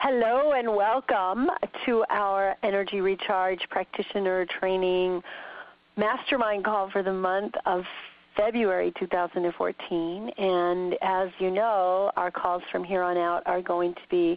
Hello and welcome to our Energy Recharge Practitioner Training Mastermind Call for the month of February 2014. And as you know, our calls from here on out are going to be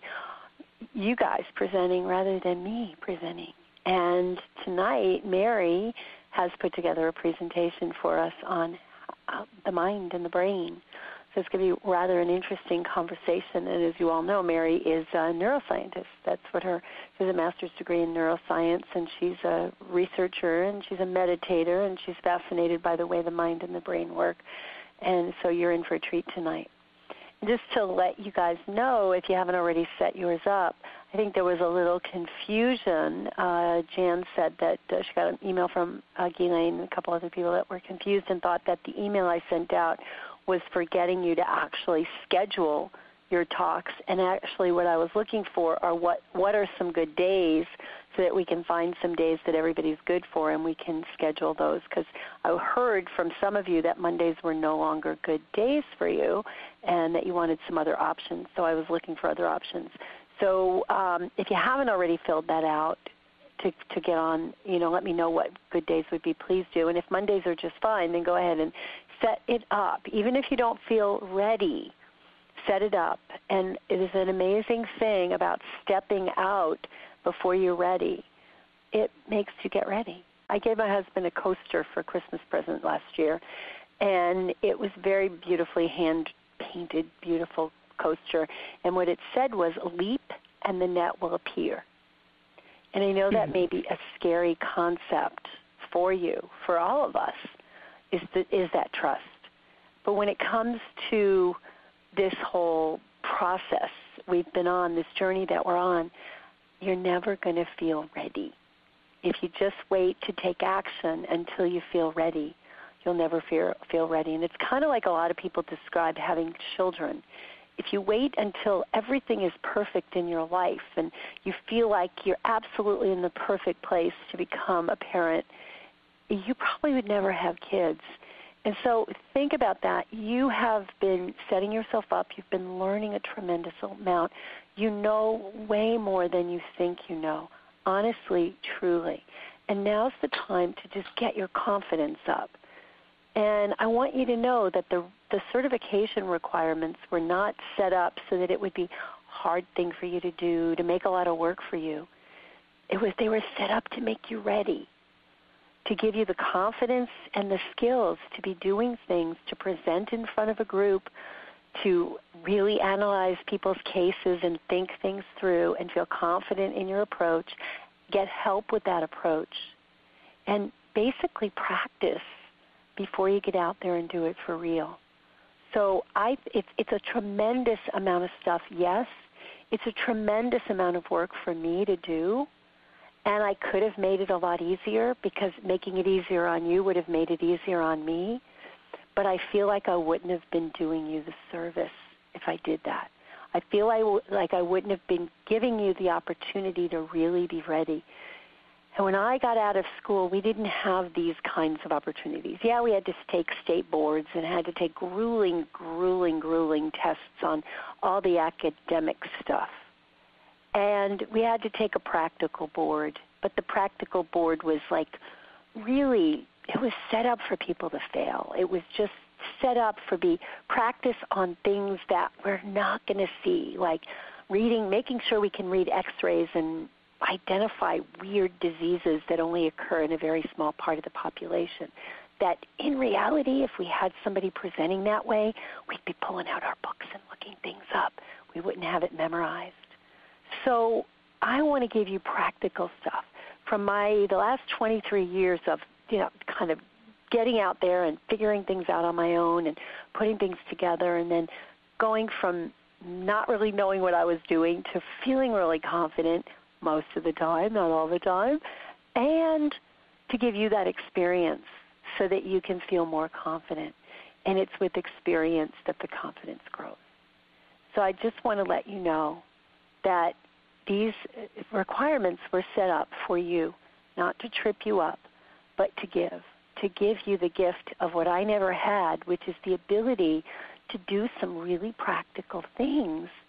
you guys presenting rather than me presenting. And tonight, Mary has put together a presentation for us on the mind and the brain. So it's going to be rather an interesting conversation. And as you all know, Mary is a neuroscientist. That's what she has a master's degree in neuroscience, and she's a researcher, and she's a meditator, and she's fascinated by the way the mind and the brain work. And so you're in for a treat tonight. Just to let you guys know, if you haven't already set yours up, I think there was a little confusion. Jan said that she got an email from Ghislaine and a couple other people that were confused and thought that the email I sent out was for getting you to actually schedule your talks. And actually what I was looking for are what are some good days so that we can find some days that everybody's good for and we can schedule those. Because I heard from some of you that Mondays were no longer good days for you and that you wanted some other options. So I was looking for other options. So if you haven't already filled that out, to get on, let me know what good days would be. Please do. And if Mondays are just fine, then go ahead and set it up. Even if you don't feel ready, set it up. And it is an amazing thing about stepping out before you're ready. It makes you get ready. I gave my husband a coaster for a Christmas present last year, and it was very beautifully hand-painted, beautiful coaster. And what it said was, leap and the net will appear. And I know that may be a scary concept for you, for all of us, is that trust. But when it comes to this whole process we've been on, this journey that we're on, you're never going to feel ready. If you just wait to take action until you feel ready, you'll never feel ready. And it's kind of like a lot of people describe having children. If you wait until everything is perfect in your life and you feel like you're absolutely in the perfect place to become a parent, you probably would never have kids. And so think about that. You have been setting yourself up. You've been learning a tremendous amount. You know way more than you think you know, honestly, truly. And now's the time to just get your confidence up. And I want you to know that the certification requirements were not set up so that it would be a hard thing for you to do, to make a lot of work for you. They were set up to make you ready, to give you the confidence and the skills to be doing things, to present in front of a group, to really analyze people's cases and think things through and feel confident in your approach, get help with that approach, and basically practice before you get out there and do it for real. So it's a tremendous amount of stuff, yes. It's a tremendous amount of work for me to do, and I could have made it a lot easier because making it easier on you would have made it easier on me, but I feel like I wouldn't have been doing you the service if I did that. I feel like I wouldn't have been giving you the opportunity to really be ready. And when I got out of school, we didn't have these kinds of opportunities. Yeah, we had to take state boards and had to take grueling tests on all the academic stuff. And we had to take a practical board. But the practical board was really, it was set up for people to fail. It was just set up for practice on things that we're not going to see, like making sure we can read x-rays and identify weird diseases that only occur in a very small part of the population. That in reality, if we had somebody presenting that way, we'd be pulling out our books and looking things up. We wouldn't have it memorized. So I want to give you practical stuff from the last 23 years of kind of getting out there and figuring things out on my own and putting things together, and then going from not really knowing what I was doing to feeling really confident most of the time, not all the time, and to give you that experience so that you can feel more confident. And it's with experience that the confidence grows. So I just want to let you know that these requirements were set up for you, not to trip you up, but to give you the gift of what I never had, which is the ability to do some really practical things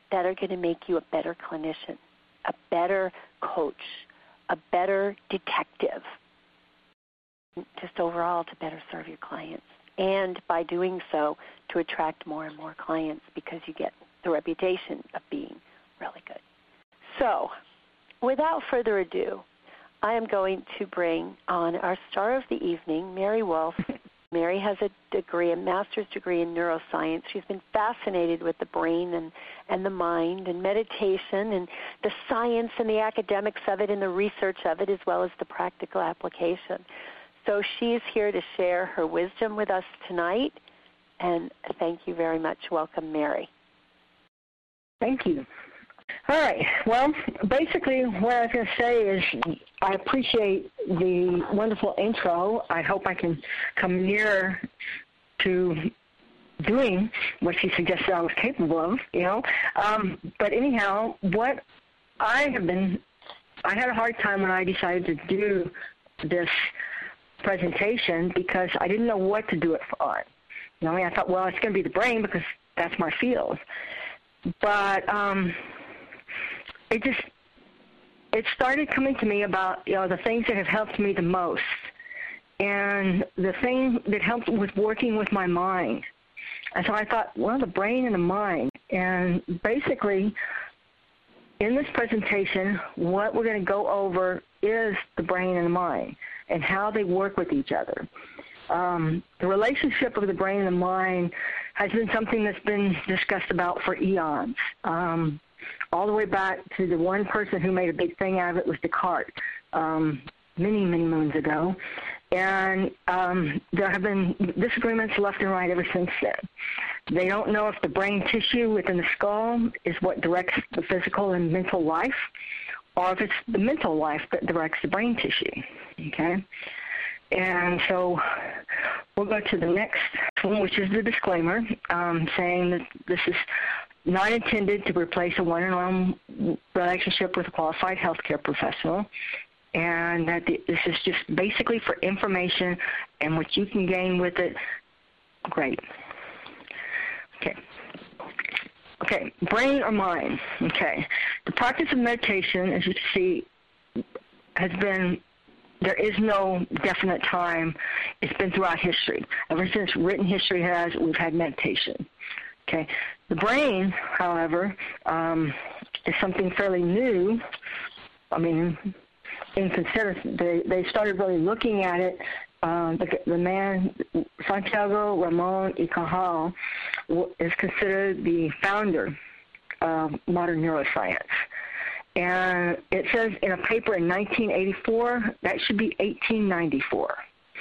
that are going to make you a better clinician, a better coach, a better detective, just overall to better serve your clients. And by doing so, to attract more and more clients because you get the reputation of being really good. So, without further ado, I am going to bring on our star of the evening, Mary Wolf. Mary has a master's degree in neuroscience. She's been fascinated with the brain and the mind and meditation and the science and the academics of it and the research of it, as well as the practical application. So she's here to share her wisdom with us tonight, and thank you very much. Welcome, Mary. Thank you. All right. Well, basically what I was going to say is I appreciate the wonderful intro. I hope I can come nearer to doing what she suggested I was capable of, But anyhow, what I had a hard time when I decided to do this presentation because I didn't know what to do it on. I thought, well, it's going to be the brain because that's my field. But it started coming to me about, the things that have helped me the most. And the thing that helped was working with my mind. And so I thought, well, the brain and the mind. And basically, in this presentation, what we're going to go over is the brain and the mind and how they work with each other. The relationship of the brain and the mind has been something that's been discussed about for eons. All the way back to the one person who made a big thing out of it was Descartes, many, many moons ago. And there have been disagreements left and right ever since then. They don't know if the brain tissue within the skull is what directs the physical and mental life, or if it's the mental life that directs the brain tissue, okay? And so we'll go to the next one, which is the disclaimer, saying that this is not intended to replace a one-on-one relationship with a qualified healthcare professional, and that this is just basically for information and what you can gain with it. Great. Okay, brain or mind. Okay. The practice of meditation, as you see, there is no definite time. It's been throughout history. Ever since written history we've had meditation. Okay. The brain, however, is something fairly new. I mean, they started really looking at it. The man, Santiago Ramon y Cajal, is considered the founder of modern neuroscience. And it says in a paper in 1984, that should be 1894.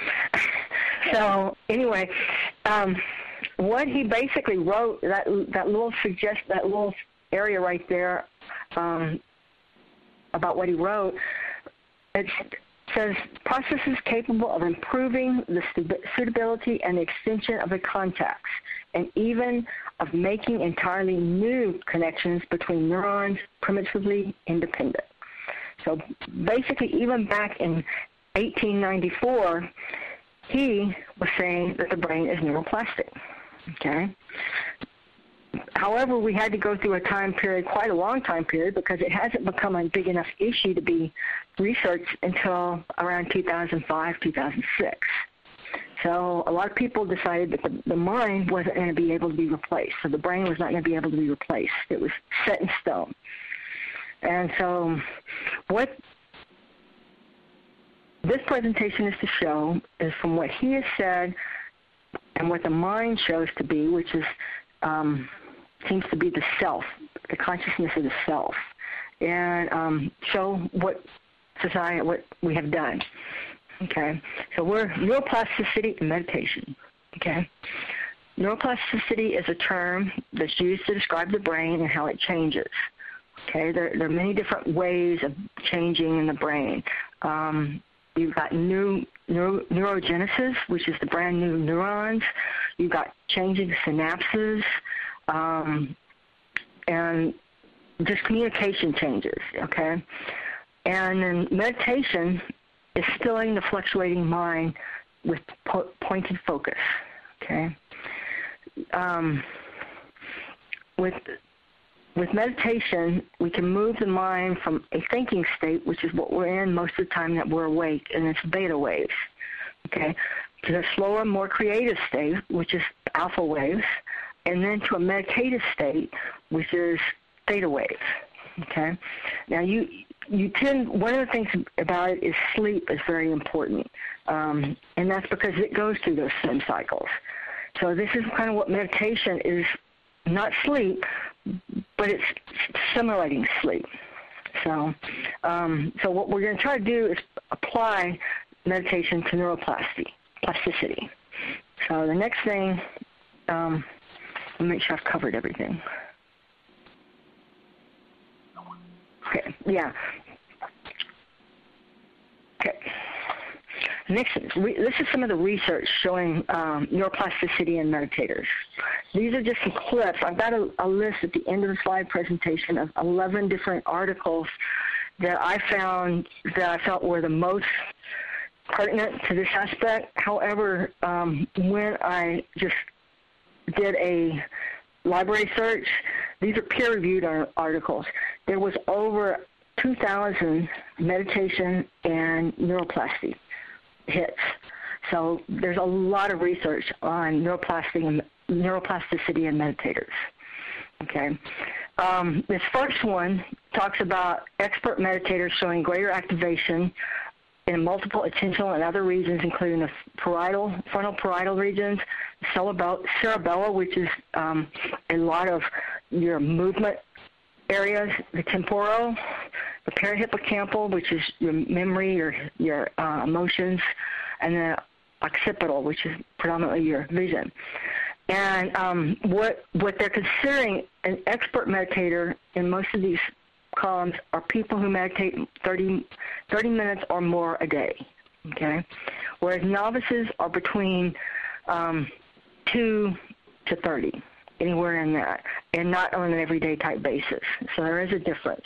So anyway, what he basically wrote, that little area right there about what he wrote, it says processes capable of improving the suitability and the extension of the contacts, and even of making entirely new connections between neurons primitively independent. So basically, even back in 1894, he was saying that the brain is neuroplastic, okay? However, we had to go through a time period, quite a long time period, because it hasn't become a big enough issue to be researched until around 2005, 2006. So a lot of people decided that the mind wasn't going to be able to be replaced. So the brain was not going to be able to be replaced. It was set in stone. And so what this presentation is to show is from what he has said and what the mind shows to be, which is seems to be the self, the consciousness of the self, and show what we have done. Okay, so we're neuroplasticity and meditation. Okay, neuroplasticity is a term that's used to describe the brain and how it changes. Okay, there are many different ways of changing in the brain. You've got neurogenesis, which is the brand new neurons. You've got changing synapses, and just communication changes, okay? And then meditation is stilling the fluctuating mind with pointed focus, okay? With with meditation, we can move the mind from a thinking state, which is what we're in most of the time that we're awake, and it's beta waves, okay, to a slower, more creative state, which is alpha waves, and then to a meditative state, which is theta waves, okay? Now, one of the things about it is sleep is very important, and that's because it goes through those same cycles. So this is kind of what meditation is, not sleep, but it's simulating sleep. So what we're going to try to do is apply meditation to neuroplasticity. So the next thing, let me make sure I've covered everything. Okay, yeah. Okay. Next, this is some of the research showing neuroplasticity in meditators. These are just some clips. I've got a list at the end of the slide presentation of 11 different articles that I found that I felt were the most pertinent to this aspect. However, when I just did a library search, these are peer-reviewed articles. There was over 2,000 meditation and neuroplasticity hits. So there's a lot of research on neuroplasticity and meditators. Okay. This first one talks about expert meditators showing greater activation in multiple attentional and other regions, including the frontal parietal regions, cerebellum, which is a lot of your movement areas, the temporal, the parahippocampal, which is your memory, your emotions, and the occipital, which is predominantly your vision. And what they're considering an expert meditator in most of these columns are people who meditate 30 minutes or more a day, okay? Whereas novices are between 2 to 30, anywhere in that, and not on an everyday type basis. So there is a difference.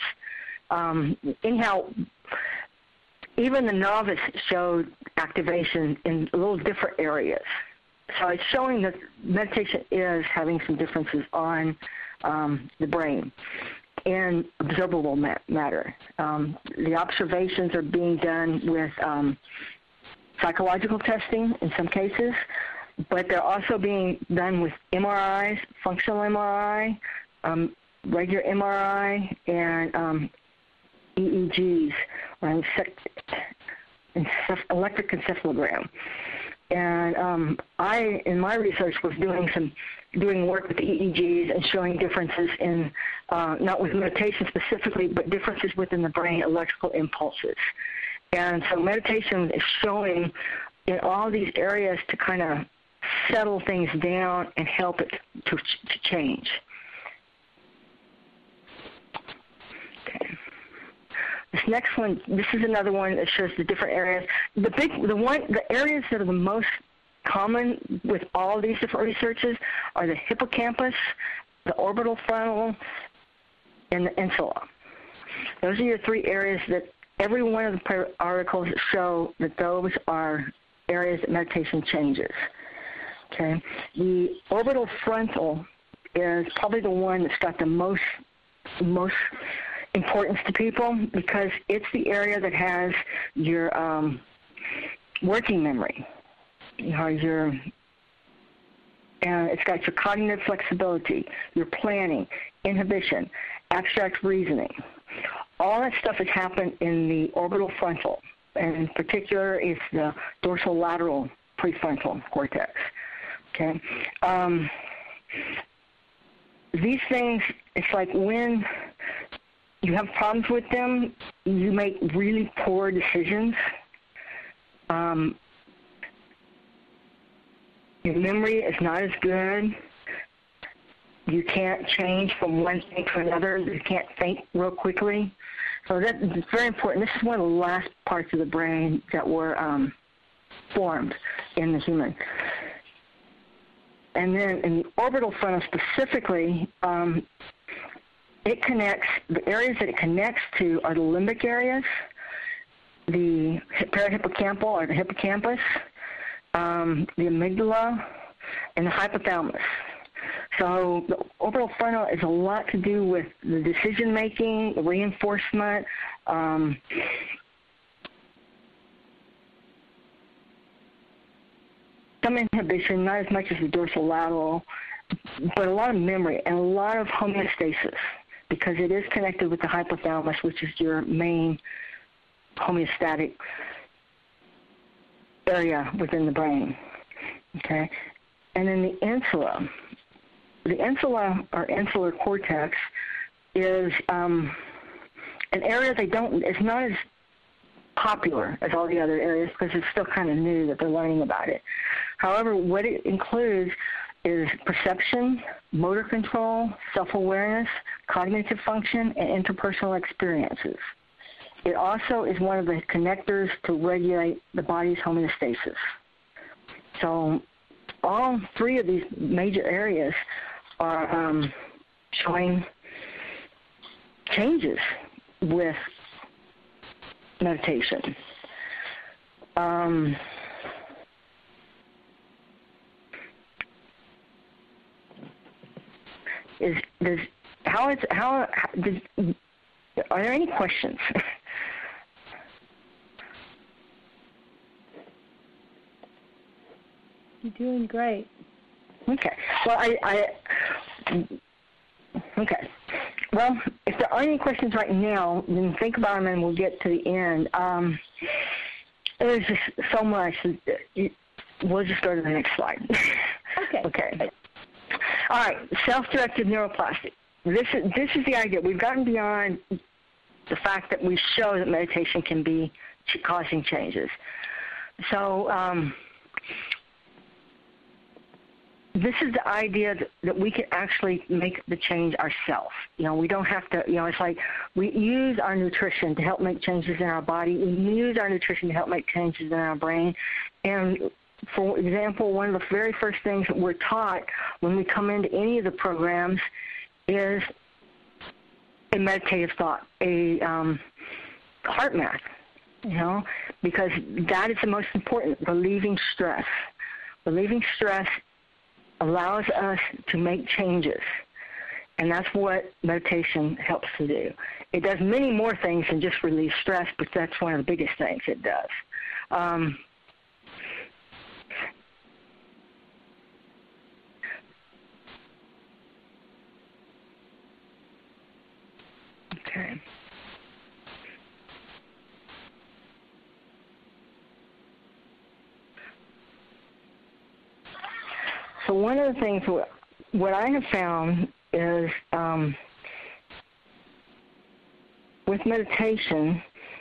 Anyhow, even the novice showed activation in a little different areas. So it's showing that meditation is having some differences on the brain and observable matter. The observations are being done with psychological testing in some cases, but they're also being done with MRIs, functional MRI, regular MRI, and EEGs, or electric encephalogram. And I, in my research, was doing work with the EEGs and showing differences in, not with meditation specifically, but differences within the brain, electrical impulses. And so meditation is showing in all these areas to kind of settle things down and help it to change. Okay. This next one, this is another one that shows the different areas. The areas that are the most common with all these different researches are the hippocampus, the orbital frontal, and the insula. Those are your three areas that every one of the articles show that those are areas that meditation changes. Okay, the orbital frontal is probably the one that's got the most importance to people because it's the area that has your working memory. And it's got your cognitive flexibility, your planning, inhibition, abstract reasoning. All that stuff has happened in the orbital frontal, and in particular, it's the dorsolateral prefrontal cortex. Okay, these things, it's like when you have problems with them, you make really poor decisions. Your memory is not as good. You can't change from one thing to another. You can't think real quickly. So that's very important. This is one of the last parts of the brain that were formed in the human. And then in the orbital frontal specifically, it connects, the areas that it connects to are the limbic areas, the parahippocampal or the hippocampus, the amygdala, and the hypothalamus. So the orbital frontal is a lot to do with the decision making, the reinforcement, some inhibition, not as much as the dorsolateral, but a lot of memory and a lot of homeostasis, because it is connected with the hypothalamus, which is your main homeostatic area within the brain. Okay? And then the insula. The insula, or insular cortex, is an area it's not as popular as all the other areas because it's still kind of new that they're learning about it. However, what it includes is perception, motor control, self-awareness, cognitive function, and interpersonal experiences. It also is one of the connectors to regulate the body's homeostasis. So all three of these major areas are showing changes with meditation. Are there any questions? You're doing great. Okay. Well, okay. Well, if there aren't any questions right now, then think about them and we'll get to the end. There's just so much. We'll just go to the next slide. Okay. Okay. All right. Self-directed neuroplastic. This is the idea. We've gotten beyond the fact that we show that meditation can be causing changes. So this is the idea that we can actually make the change ourselves. We don't have to, it's like we use our nutrition to help make changes in our body. We use our nutrition to help make changes in our brain. And for example, one of the very first things that we're taught when we come into any of the programs is a meditative thought, a heart math, because that is the most important, relieving stress. Relieving stress allows us to make changes, and that's what meditation helps to do. It does many more things than just relieve stress, but that's one of the biggest things it does. Okay. So one of the things, what I have found is with meditation,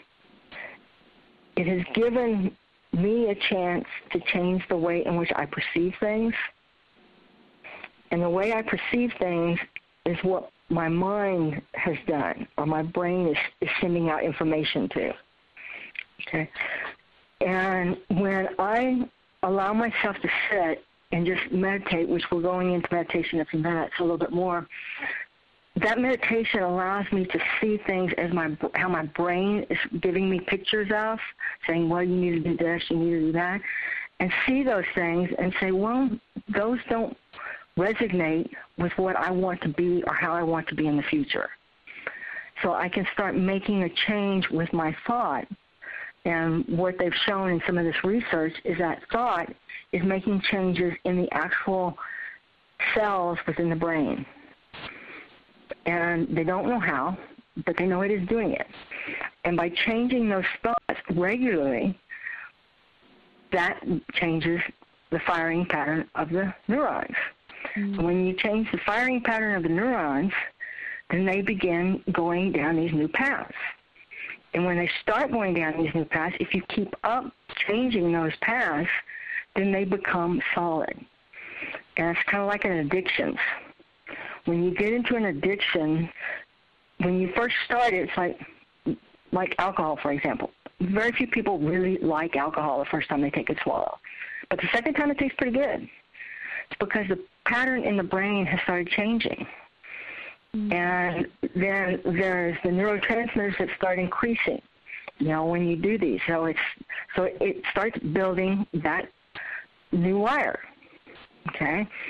it has given me a chance to change the way in which I perceive things. And the way I perceive things is what my mind has done, or my brain is sending out information to. Okay? And when I allow myself to sit and just meditate, which we're going into meditation in a few minutes, a little bit more, that meditation allows me to see things as how my brain is giving me pictures of, saying, well, you need to do this, you need to do that, and see those things and say, well, those don't resonate with what I want to be or how I want to be in the future. So I can start making a change with my thought. And what they've shown in some of this research is that thought is making changes in the actual cells within the brain. And they don't know how, but they know it is doing it. And by changing those thoughts regularly, that changes the firing pattern of the neurons. Mm-hmm. When you change the firing pattern of the neurons, then they begin going down these new paths. And when they start going down these new paths, if you keep up changing those paths, then they become solid. And it's kind of like an addiction. When you get into an addiction, when you first start it, it's like alcohol, for example. Very few people really like alcohol the first time they take a swallow. But the second time it tastes pretty good. It's because the pattern in the brain has started changing. And then there's the neurotransmitters that start increasing, when you do these. So it starts building that new wire, okay?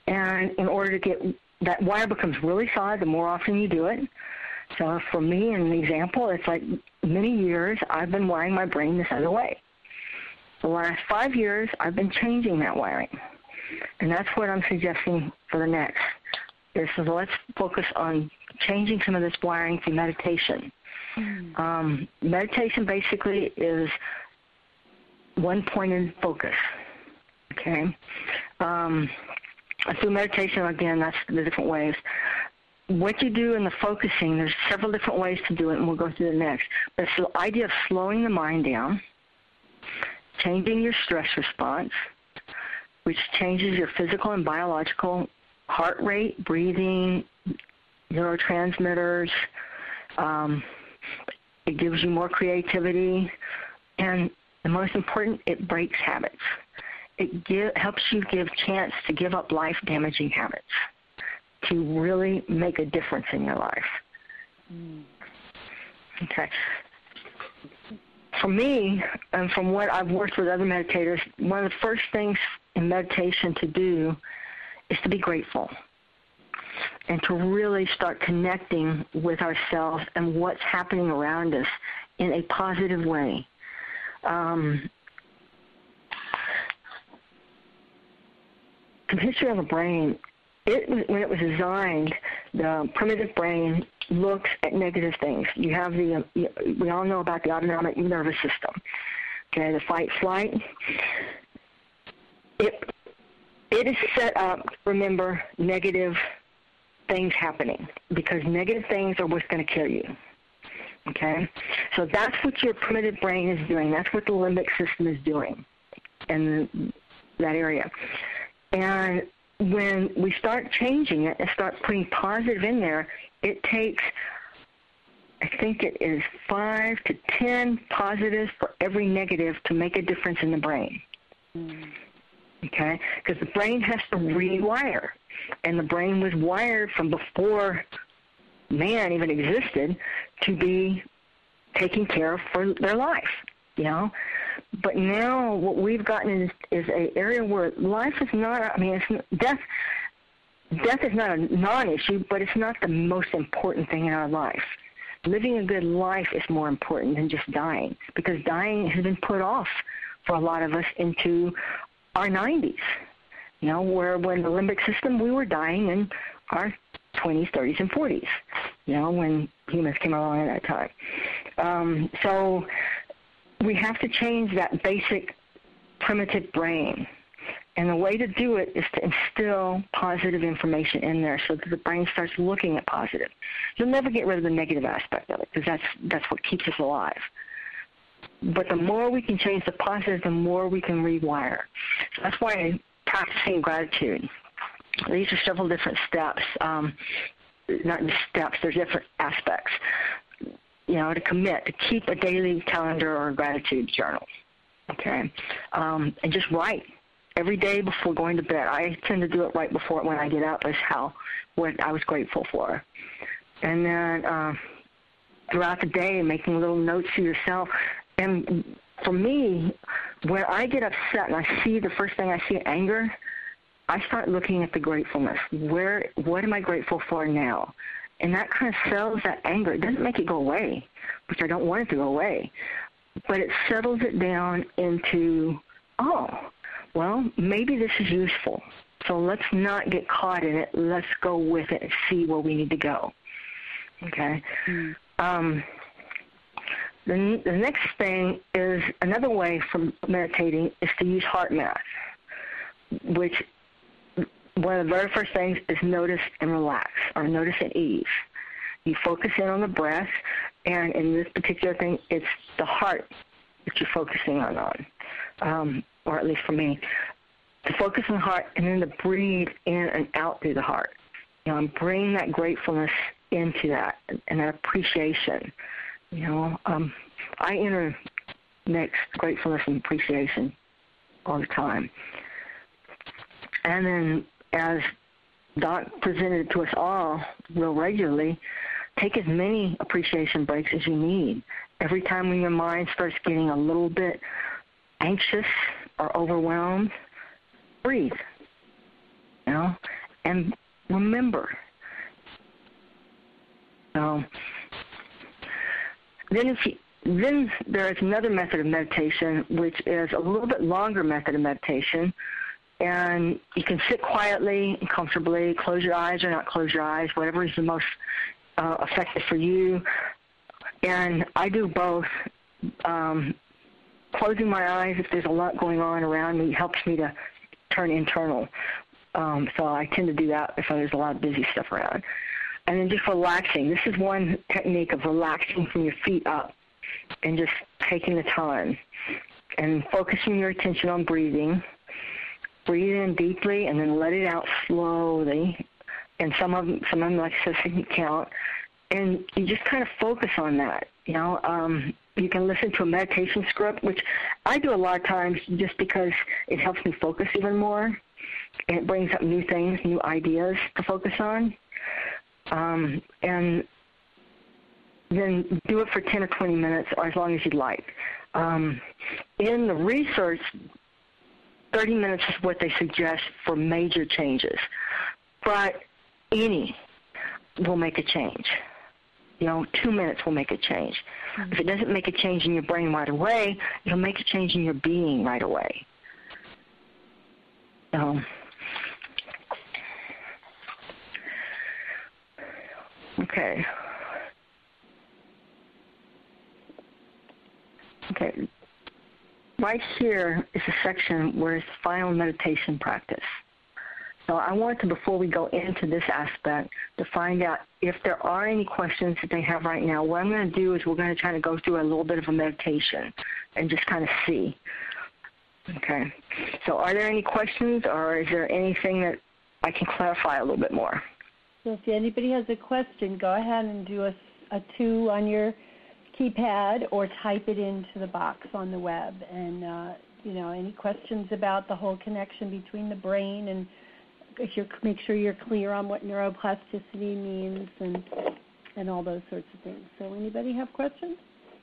And in order to get that wire becomes really solid the more often you do it. So for me, in an example, it's like many years I've been wiring my brain this other way. The last 5 years, I've been changing that wiring. And that's what I'm suggesting for the next. So let's focus on changing some of this wiring through meditation. Meditation basically is one-pointed focus, okay? Through meditation, again, that's the different ways. What you do in the focusing, there's several different ways to do it, and we'll go through the next. But it's the idea of slowing the mind down, changing your stress response, which changes your physical and biological heart rate, breathing, neurotransmitters. It gives you more creativity. And the most important, it breaks habits. It helps you give chance to give up life-damaging habits to really make a difference in your life. Okay. For me, and from what I've worked with other meditators, one of the first things in meditation to do is to be grateful and to really start connecting with ourselves and what's happening around us in a positive way. The history of the brain, when it was designed, the primitive brain looks at negative things. You have we all know about the autonomic nervous system, okay, the fight, flight. It is set up, remember, negative things happening, because negative things are what's going to kill you, okay? So that's what your primitive brain is doing. That's what the limbic system is doing in that area. And when we start changing it and start putting positive in there, it takes, I think it is 5 to 10 positives for every negative to make a difference in the brain. Okay? Because the brain has to rewire. And the brain was wired from before man even existed to be taken care of for their life, you know? But now what we've gotten is an area where life is not, death is not a non-issue, but it's not the most important thing in our life. Living a good life is more important than just dying, because dying has been put off for a lot of us into our 90s, you know, where when the limbic system, we were dying in our 20s, 30s, and 40s, you know, when humans came along at that time. So we have to change that basic primitive brain. And the way to do it is to instill positive information in there so that the brain starts looking at positive. You'll never get rid of the negative aspect of it, because that's what keeps us alive. But the more we can change the positive, the more we can rewire. So that's why practicing gratitude. These are several different steps. Not just steps, there's different aspects. You know, to commit, to keep a daily calendar or a gratitude journal, okay? And just write every day before going to bed. I tend to do it right before when I get up, is what I was grateful for. And then throughout the day, making little notes to yourself. And for me, when I get upset and I see the first thing I see anger, I start looking at the gratefulness. What am I grateful for now? And that kind of settles that anger. It doesn't make it go away, which I don't want it to go away. But it settles it down into, well, maybe this is useful. So let's not get caught in it. Let's go with it and see where we need to go. Okay? The next thing is another way from meditating is to use heart math, which one of the very first things is notice and relax, or notice and ease. You focus in on the breath, and in this particular thing, it's the heart that you're focusing on, or at least for me. To focus on the heart, and then to breathe in and out through the heart. You know, and bring that gratefulness into that, and that appreciation. You know, I intermix gratefulness and appreciation all the time. And then, as Doc presented it to us all real regularly, take as many appreciation breaks as you need. Every time when your mind starts getting a little bit anxious or overwhelmed, breathe, you know, and remember. Then there is another method of meditation, which is a little bit longer method of meditation. And you can sit quietly and comfortably, close your eyes or not close your eyes, whatever is the most effective for you. And I do both. Closing my eyes, if there's a lot going on around me, helps me to turn internal. So I tend to do that if there's a lot of busy stuff around. And then just relaxing. This is one technique of relaxing from your feet up and just taking the time and focusing your attention on breathing. Breathe in deeply and then let it out slowly. And some of them, like I said, you can count. And you just kind of focus on that. You can listen to a meditation script, which I do a lot of times just because it helps me focus even more. And it brings up new things, new ideas to focus on. And then do it for 10 or 20 minutes or as long as you'd like. In the research, 30 minutes is what they suggest for major changes. But any will make a change. 2 minutes will make a change. Mm-hmm. If it doesn't make a change in your brain right away, it'll make a change in your being right away. Okay. Right here is a section where it's final meditation practice. So I want to, before we go into this aspect, to find out if there are any questions that they have right now. What I'm going to do is we're going to try to go through a little bit of a meditation and just kind of see. Okay. So are there any questions, or is there anything that I can clarify a little bit more? So if anybody has a question, go ahead and do a 2 on your keypad or type it into the box on the web. And, any questions about the whole connection between the brain and make sure you're clear on what neuroplasticity means and all those sorts of things. So anybody have questions?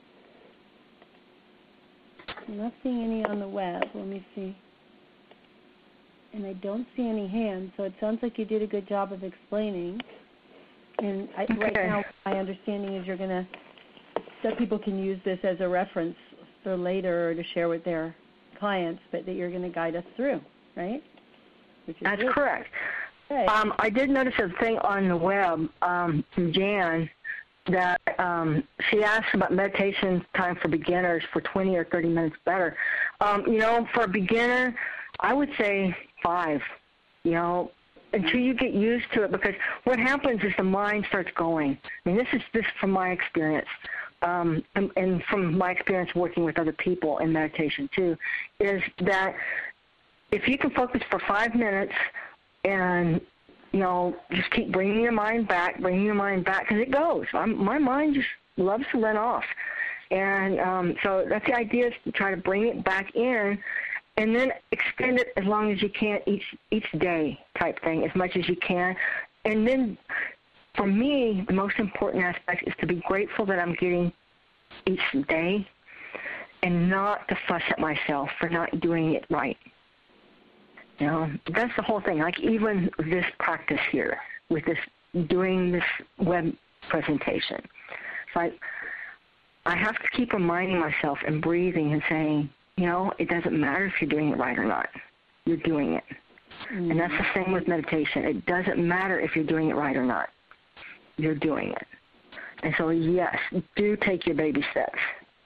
I'm not seeing any on the web. Let me see. And I don't see any hands, so it sounds like you did a good job of explaining. And right now, my understanding is that people can use this as a reference for later or to share with their clients, but that you're going to guide us through, right? That's correct. Okay. I did notice a thing on the web from Jan that she asked about meditation time for beginners for 20 or 30 minutes better. For a beginner, I would say 5, until you get used to it, because what happens is the mind starts going. I mean, this is from my experience, and from my experience working with other people in meditation too, is that if you can focus for 5 minutes and, just keep bringing your mind back, because it goes. My mind just loves to run off. And so that's the idea, is to try to bring it back in and then extend it as long as you can each day type thing, as much as you can. And then for me, the most important aspect is to be grateful that I'm getting each day and not to fuss at myself for not doing it right. That's the whole thing. Like even this practice here with doing this web presentation. So I have to keep reminding myself and breathing and saying, it doesn't matter if you're doing it right or not. You're doing it. Mm-hmm. And that's the same with meditation. It doesn't matter if you're doing it right or not. You're doing it. And so, yes, do take your baby steps.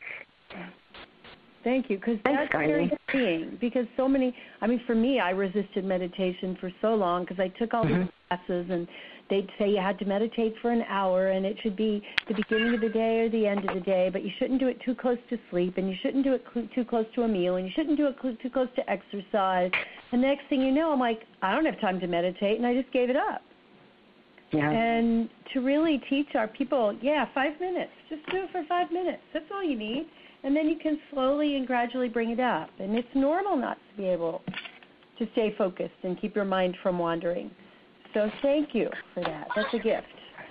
Thank you, because that's very freeing. Because for me, I resisted meditation for so long because I took all these classes, and they'd say you had to meditate for an hour, and it should be the beginning of the day or the end of the day, but you shouldn't do it too close to sleep, and you shouldn't do it too close to a meal, and you shouldn't do it too close to exercise. And the next thing you know, I'm like, I don't have time to meditate, and I just gave it up. Yeah. And to really teach our people, 5 minutes. Just do it for 5 minutes. That's all you need. And then you can slowly and gradually bring it up. And it's normal not to be able to stay focused and keep your mind from wandering. So thank you for that. That's a gift.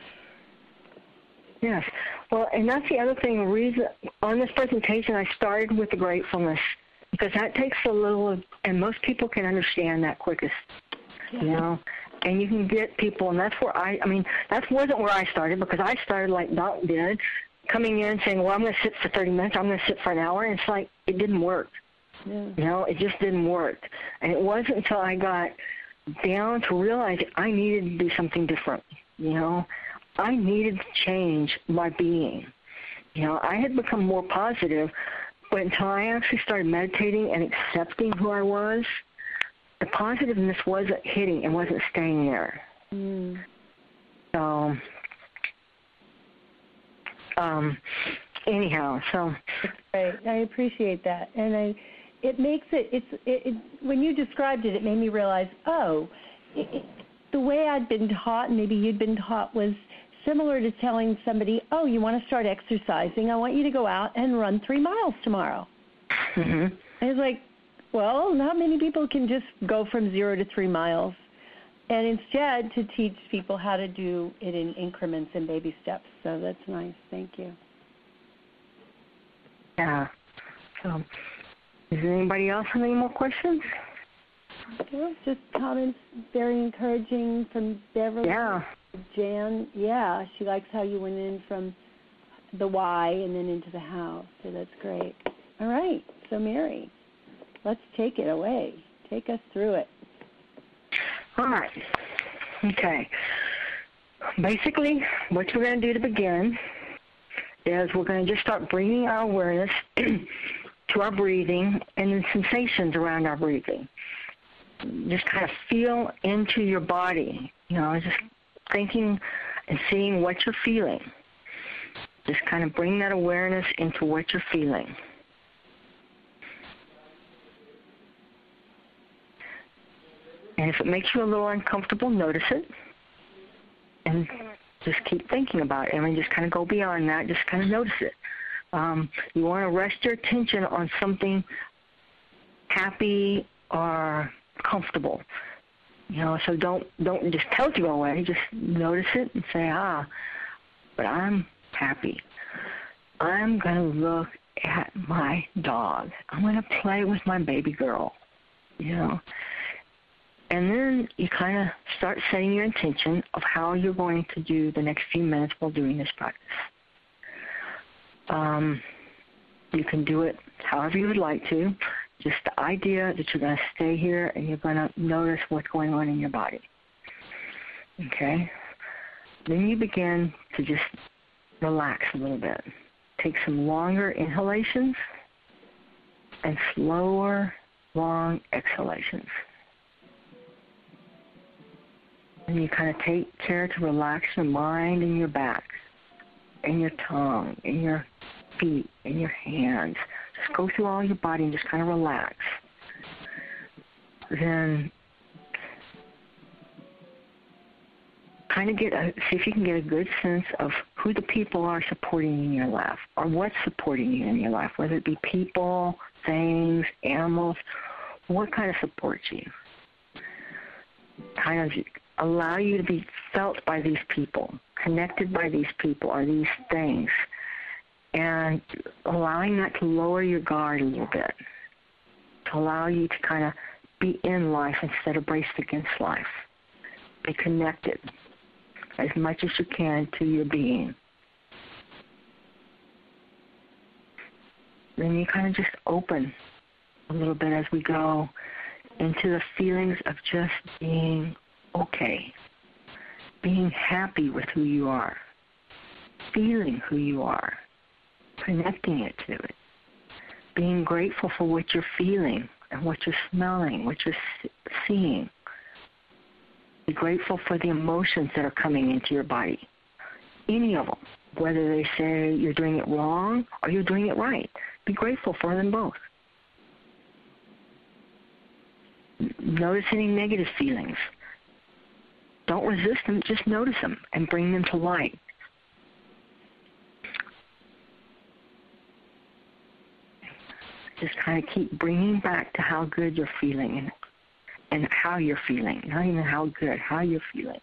Yes. Well, and that's the other thing. The reason on this presentation I started with the gratefulness, because that takes a little, and most people can understand that quickest, And you can get people, and that's where that wasn't where I started, because I started like Doc did, coming in saying, well, I'm going to sit for 30 minutes, I'm going to sit for an hour, and it's like, it didn't work. Yeah. You know, it just didn't work. And it wasn't until I got down to realize I needed to do something different, you know. I needed to change my being. You know, I had become more positive, but until I actually started meditating and accepting who I was, the positiveness wasn't hitting and wasn't staying there. So, anyhow, so. That's great. I appreciate that. And it makes it when you described it, it made me realize, the way I'd been taught, and maybe you'd been taught, was similar to telling somebody, oh, you want to start exercising, I want you to go out and run 3 miles tomorrow. Mm-hmm. And it's like, well, not many people can just go from 0 to 3 miles. And instead, to teach people how to do it in increments and baby steps. So that's nice. Thank you. Yeah. So, does anybody else have any more questions? Well, just comments, very encouraging from Beverly. Yeah. Jan, yeah, she likes how you went in from the why and then into the how. So that's great. All right. So, Mary, let's take it away. Take us through it. All right. Okay. Basically, what we're going to do to begin is we're going to just start bringing our awareness to our breathing and the sensations around our breathing. Just kind of feel into your body, you know, just thinking and seeing what you're feeling. Just kind of bring that awareness into what you're feeling. And if it makes you a little uncomfortable, notice it. And just keep thinking about it. I mean, just kind of go beyond that. Just kind of notice it. You want to rest your attention on something happy or comfortable. You know, so don't just tell it to go away. Just notice it and say, but I'm happy. I'm going to look at my dog. I'm going to play with my baby girl, you know. And then you kind of start setting your intention of how you're going to do the next few minutes while doing this practice. You can do it however you would like to. Just the idea that you're going to stay here and you're going to notice what's going on in your body. Okay? Then you begin to just relax a little bit. Take some longer inhalations and slower, long exhalations. And you kind of take care to relax your mind and your back and your tongue and your feet and your hands. Just go through all your body and just kind of relax. Then kind of see if you can get a good sense of who the people are supporting you in your life, or what's supporting you in your life, whether it be people, things, animals. What kind of supports you? Kind of allow you to be felt by these people, connected by these people or these things, and allowing that to lower your guard a little bit, to allow you to kind of be in life instead of braced against life. Be connected as much as you can to your being. Then you kind of just open a little bit as we go into the feelings of just being okay, being happy with who you are, feeling who you are, connecting it to it, being grateful for what you're feeling and what you're smelling, what you're seeing. Be grateful for the emotions that are coming into your body, any of them, whether they say you're doing it wrong or you're doing it right. Be grateful for them both. Notice any negative feelings. Don't resist them, just notice them and bring them to light. Just kind of keep bringing back to how good you're feeling and how you're feeling, not even how good, how you're feeling.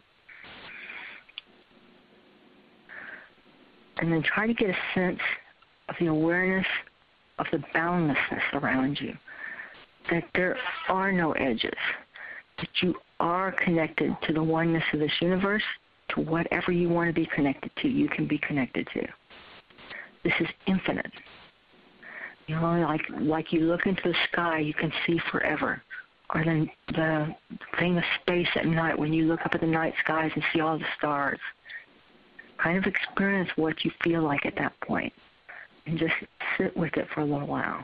And then try to get a sense of the awareness of the boundlessness around you, that there are no edges, that you are connected to the oneness of this universe, to whatever you want to be connected to, you can be connected to. This is infinite. You know, like you look into the sky, you can see forever. Or the thing of space at night, when you look up at the night skies and see all the stars. Kind of experience what you feel like at that point, and just sit with it for a little while.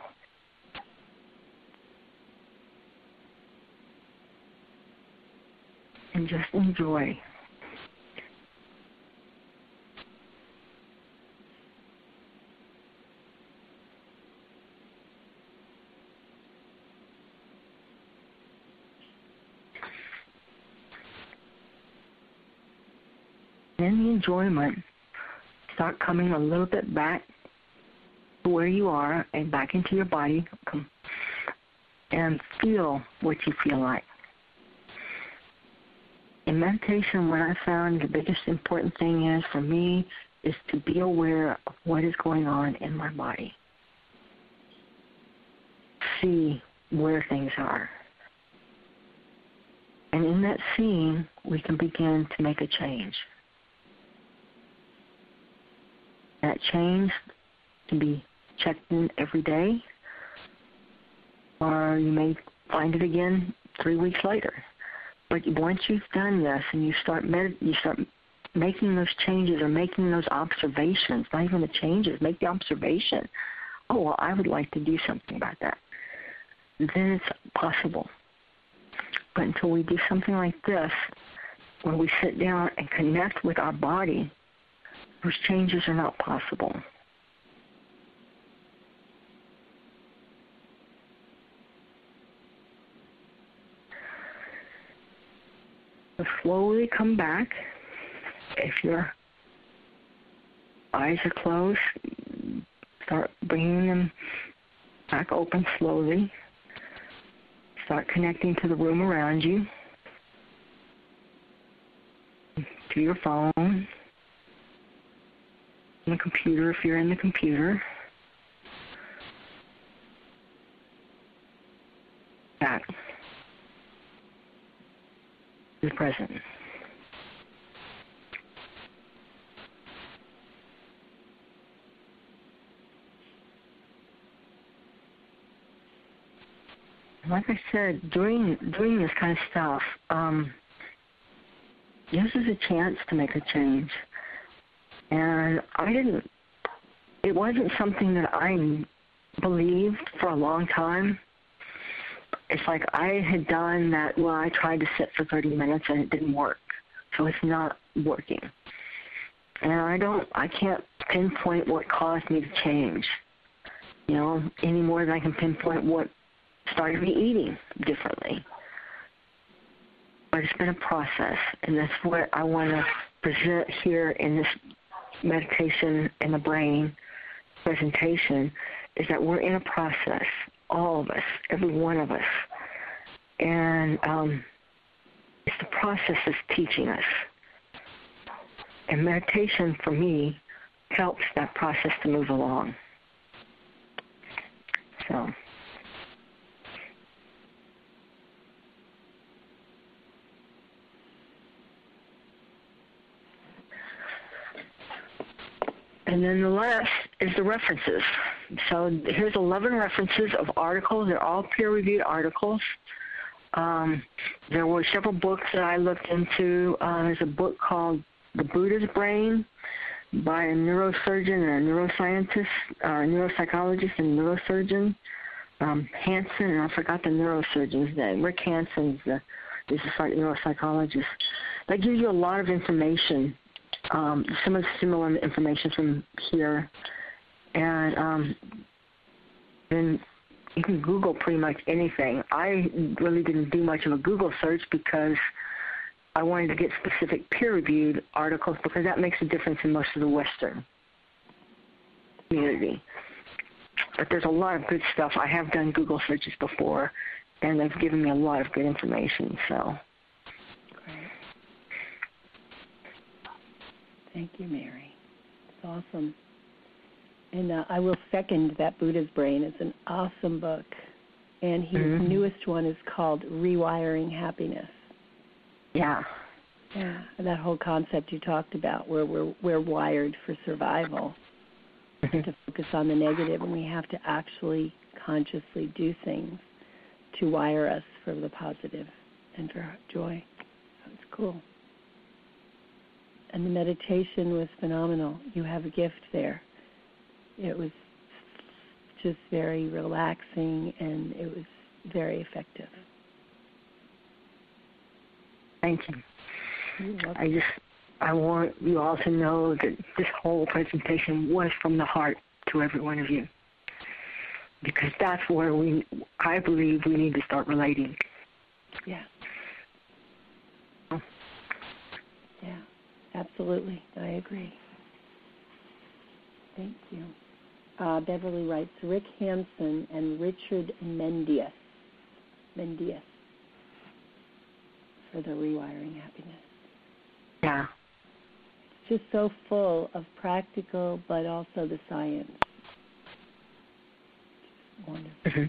And just enjoy. And the enjoyment, start coming a little bit back to where you are and back into your body, and feel what you feel like. In meditation, what I found the biggest important thing is for me is to be aware of what is going on in my body. See where things are. And in that seeing, we can begin to make a change. That change can be checked in every day, or you may find it again 3 weeks later. But once you've done this and you start making those changes or making those observations, not even the changes, make the observation, oh, well, I would like to do something about that. Then it's possible. But until we do something like this, where we sit down and connect with our body, those changes are not possible. So slowly come back. If your eyes are closed, start bringing them back open slowly. Start connecting to the room around you, to your phone, the computer if you're in the computer. Back to the present. Like I said, doing this kind of stuff, this is a chance to make a change. And it wasn't something that I believed for a long time. It's like I had done that, well, I tried to sit for 30 minutes and it didn't work. So it's not working. And I can't pinpoint what caused me to change, any more than I can pinpoint what started me eating differently. But it's been a process, and that's what I want to present here in this meditation in the brain presentation, is that we're in a process, all of us, every one of us. And it's the process that's teaching us. And meditation, for me, helps that process to move along. So... And then the last is the references. So here's 11 references of articles. They're all peer-reviewed articles. There were several books that I looked into. There's a book called The Buddha's Brain by a neurosurgeon and a neuroscientist, neuropsychologist and neurosurgeon, Hansen, and I forgot the neurosurgeon's name. Rick Hansen is a neuropsychologist. That gives you a lot of information. Some of the similar information from here, and then you can Google pretty much anything. I really didn't do much of a Google search because I wanted to get specific peer-reviewed articles, because that makes a difference in most of the Western community. But there's a lot of good stuff. I have done Google searches before, and they've given me a lot of good information. So. Thank you, Mary. It's awesome. And I will second that Buddha's Brain. It's an awesome book. and his newest one is called Rewiring Happiness. Yeah. Yeah, that whole concept you talked about, where we're wired for survival, to focus on the negative, and we have to actually consciously do things to wire us for the positive and for joy. That's cool. And the meditation was phenomenal. You have a gift there. It was just very relaxing, and it was very effective. Thank you. I want you all to know that this whole presentation was from the heart to every one of you, because that's where I believe we need to start relating. Yeah. Yeah, absolutely. I agree. Thank you. Beverly writes, Rick Hansen and Richard Mendius for the Rewiring Happiness. Yeah. It's just so full of practical, but also the science. Wonderful.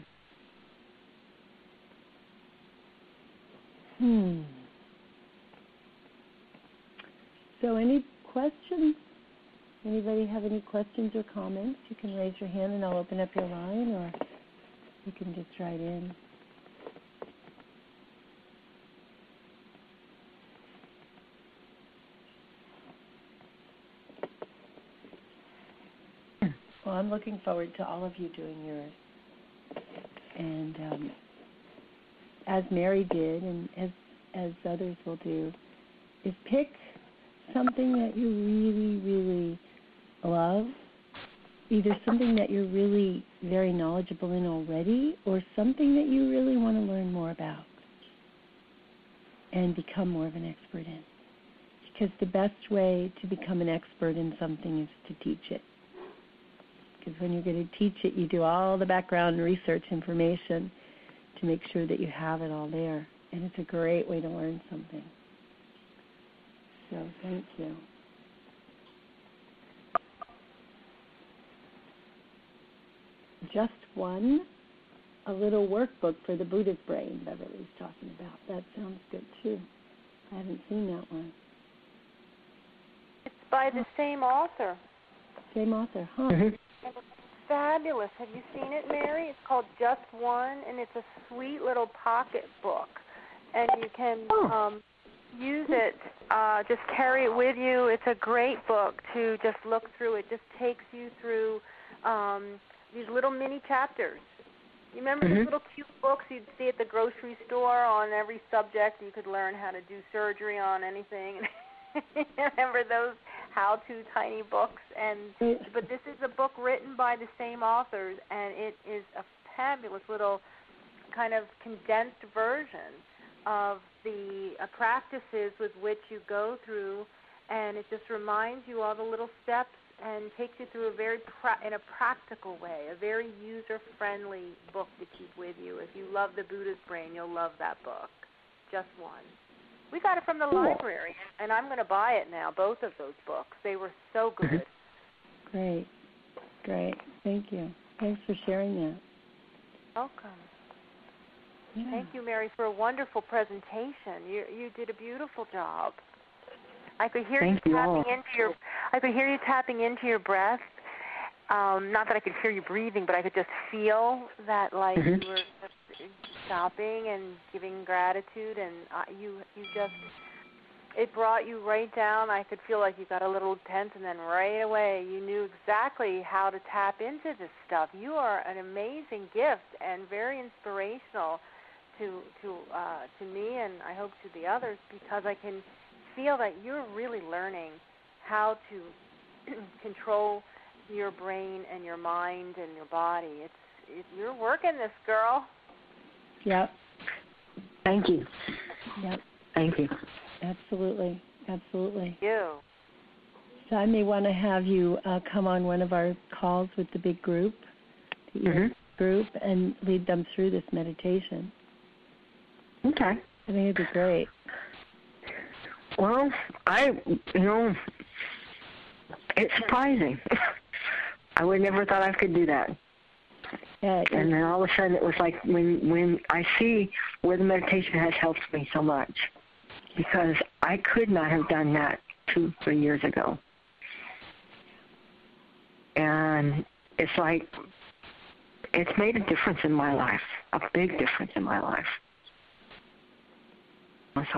So any questions? Anybody have any questions or comments? You can raise your hand and I'll open up your line, or you can just write in. Well, I'm looking forward to all of you doing yours. And as Mary did, and as others will do, is pick something that you really, really love, either something that you're really very knowledgeable in already, or something that you really want to learn more about and become more of an expert in. Because the best way to become an expert in something is to teach it. Because when you're going to teach it, you do all the background research information to make sure that you have it all there. And it's a great way to learn something. So thank you. Just one, a little workbook for the Buddha's brain Beverly's talking about. That sounds good too. I haven't seen that one. It's by the same author. Same author, huh? It's fabulous. Have you seen it, Mary? It's called Just One, and it's a sweet little pocket book. And you can use it, just carry it with you. It's a great book to just look through. It just takes you through these little mini chapters. You remember those little cute books you'd see at the grocery store on every subject? You could learn how to do surgery on anything. Remember those how-to tiny books? But this is a book written by the same authors, and it is a fabulous little kind of condensed version of the practices with which you go through, and it just reminds you all the little steps and takes you through in a practical way, a very user-friendly book to keep with you. If you love the Buddha's brain, you'll love that book. Just One. We got it from the library, and I'm going to buy it now, both of those books. They were so good. Great. Thank you. Thanks for sharing that. Welcome. Yeah. Thank you, Mary, for a wonderful presentation. You did a beautiful job. I could hear you tapping into your breath. Not that I could hear you breathing, but I could just feel that, like you were just stopping and giving gratitude, and it brought you right down. I could feel like you got a little tense, and then right away you knew exactly how to tap into this stuff. You are an amazing gift and very inspirational to me, and I hope to the others, because I can feel that you're really learning how to control your brain and your mind and your body. You're working this, girl. Yep. Thank you. Yep. Thank you. Absolutely. Thank you. So I may want to have you come on one of our calls with the big group, group, and lead them through this meditation. Okay. I think it'd be great. Well, it's surprising. I would never thought I could do that. And then all of a sudden it was like when I see where the meditation has helped me so much, because I could not have done that 2-3 years ago. And it's like, it's made a difference in my life, a big difference in my life. So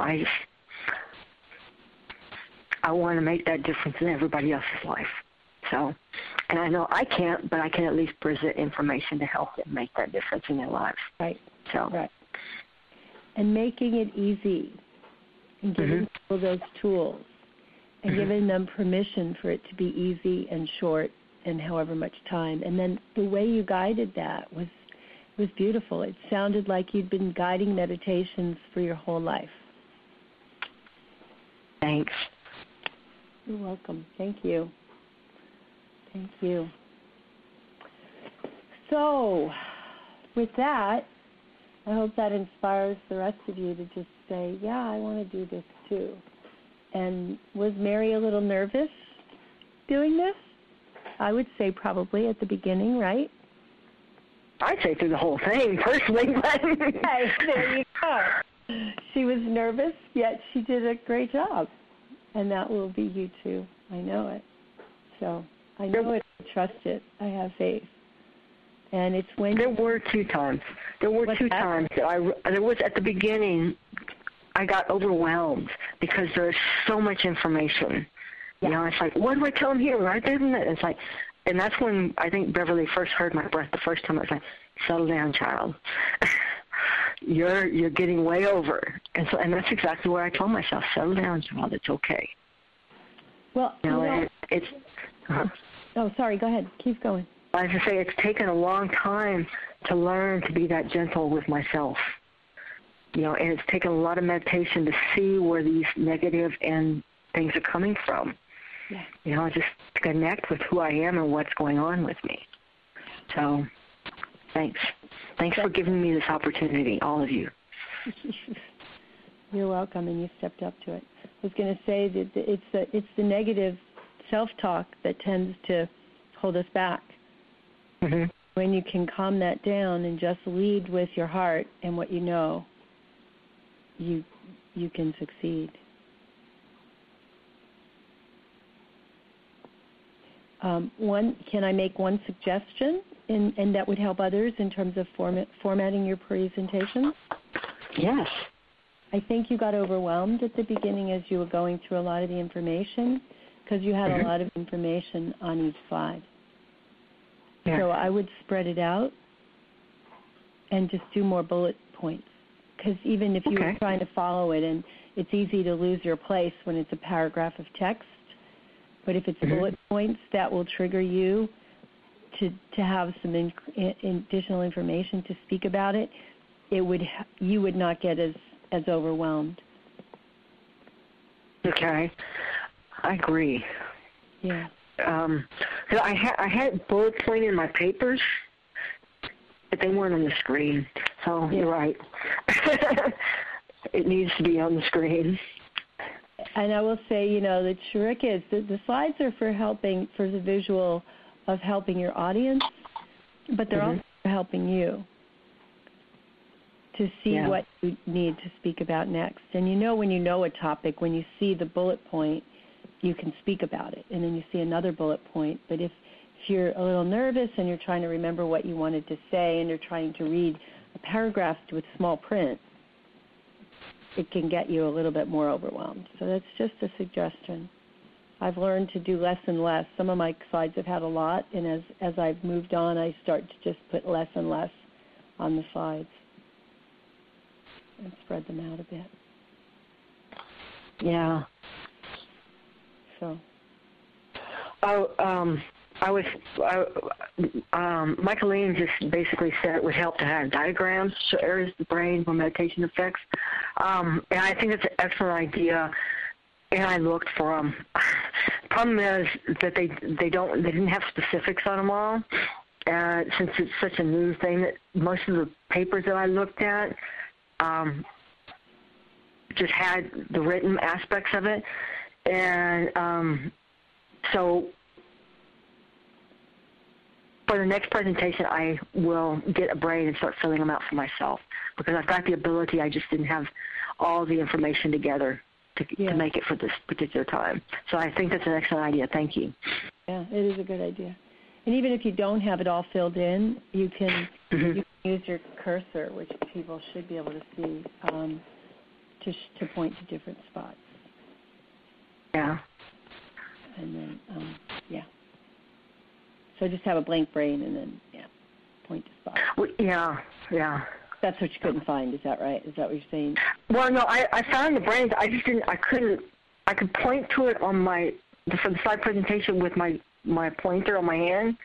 I want to make that difference in everybody else's life. So, and I know I can't, but I can at least present information to help them make that difference in their lives. Right. So. Right. And making it easy, and giving people those tools, and giving them permission for it to be easy and short and however much time. And then the way you guided that was beautiful. It sounded like you'd been guiding meditations for your whole life. Thanks. You're welcome. Thank you. Thank you. So, with that, I hope that inspires the rest of you to just say, yeah, I want to do this too. And was Mary a little nervous doing this? I would say probably at the beginning, right? I'd say through the whole thing, personally. Okay, there you go. She was nervous, yet she did a great job. And that will be you too. I know it. So I know it. I trust it. I have faith. And it's when there were 2 times. There were two times that there was at the beginning. I got overwhelmed because there's so much information. Yeah. You know, it's like, what do I tell them here? Right there, it's like, and that's when I think Beverly first heard my breath the first time. I was like, settle down, child. You're getting way over. And that's exactly what I told myself. Settle down, child. It's okay. Well, it's. Oh, sorry. Go ahead. Keep going. I was going to say, it's taken a long time to learn to be that gentle with myself. You know, and it's taken a lot of meditation to see where these negative and things are coming from. Yeah. You know, just to connect with who I am and what's going on with me. So, thanks. Thanks for giving me this opportunity, all of you. You're welcome, and you stepped up to it. I was going to say that it's the negative self-talk that tends to hold us back. Mm-hmm. When you can calm that down and just lead with your heart and what you know, you can succeed. Can I make one suggestion, and that would help others in terms of formatting your presentation? Yes. I think you got overwhelmed at the beginning as you were going through a lot of the information because you had a lot of information on each slide. Yeah. So I would spread it out and just do more bullet points, because even if you were trying to follow it, and it's easy to lose your place when it's a paragraph of text, but if it's bullet points, that will trigger you to have some additional information to speak about it. You would not get as overwhelmed. Okay, I agree. Yeah. So I had bullet point in my papers, but they weren't on the screen. So you're right. It needs to be on the screen. And I will say, the trick is that the slides are for the visual of helping your audience, but they're also for helping you to see what you need to speak about next. And when you know a topic, when you see the bullet point, you can speak about it. And then you see another bullet point. But if you're a little nervous and you're trying to remember what you wanted to say and you're trying to read a paragraph with small print, it can get you a little bit more overwhelmed. So that's just a suggestion. I've learned to do less and less. Some of my slides have had a lot, and as I've moved on, I start to just put less and less on the slides and spread them out a bit. Yeah. So. Michaeline just basically said it would help to have diagrams to areas of the brain where meditation affects. And I think it's an excellent idea. And I looked for them. Problem is that they didn't have specifics on them all. Since it's such a new thing, that most of the papers that I looked at just had the written aspects of it. And so for the next presentation, I will get a brain and start filling them out for myself because I've got the ability. I just didn't have all the information together to make it for this particular time. So I think that's an excellent idea. Thank you. Yeah, it is a good idea. And even if you don't have it all filled in, you can use your cursor, which people should be able to see, to point to different spots. Yeah. And then, So just have a blank brain and then, point to spots. Well, yeah. That's what you couldn't find, is that right? Is that what you're saying? Well, no, I found the brains. I just didn't. I could point to it on for the slide presentation with my pointer on my hand.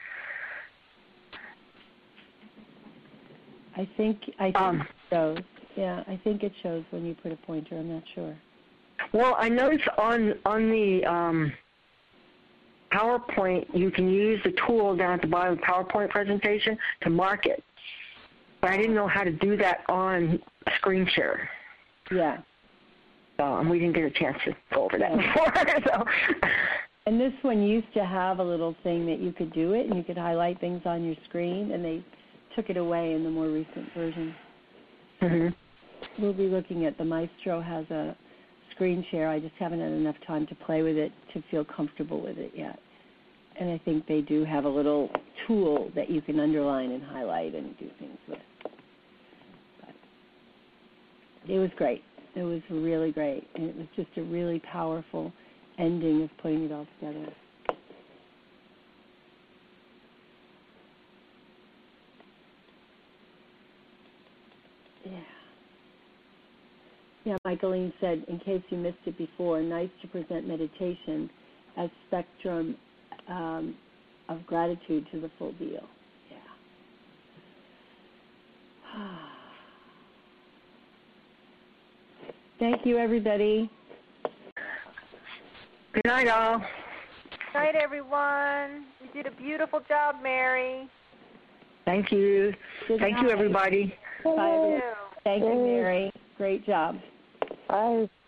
I think it shows. Yeah, I think it shows when you put a pointer. I'm not sure. Well, I noticed on the PowerPoint, you can use the tool down at the bottom of the PowerPoint presentation to mark it. But I didn't know how to do that on a screen share. Yeah. And we didn't get a chance to go over that before. So. And this one used to have a little thing that you could do it, and you could highlight things on your screen, and they took it away in the more recent version. Mm-hmm. We'll be looking at the Maestro has a screen share. I just haven't had enough time to play with it to feel comfortable with it yet. And I think they do have a little tool that you can underline and highlight and do things with. But it was great. It was really great. And it was just a really powerful ending of putting it all together. Yeah, Michaeline said, in case you missed it before, nice to present meditation as spectrum of gratitude to the full deal. Yeah. Thank you, everybody. Good night, all. Good night, everyone. You did a beautiful job, Mary. Thank you. Thank you, everybody. Bye. Thank you, Mary. Great job. Bye.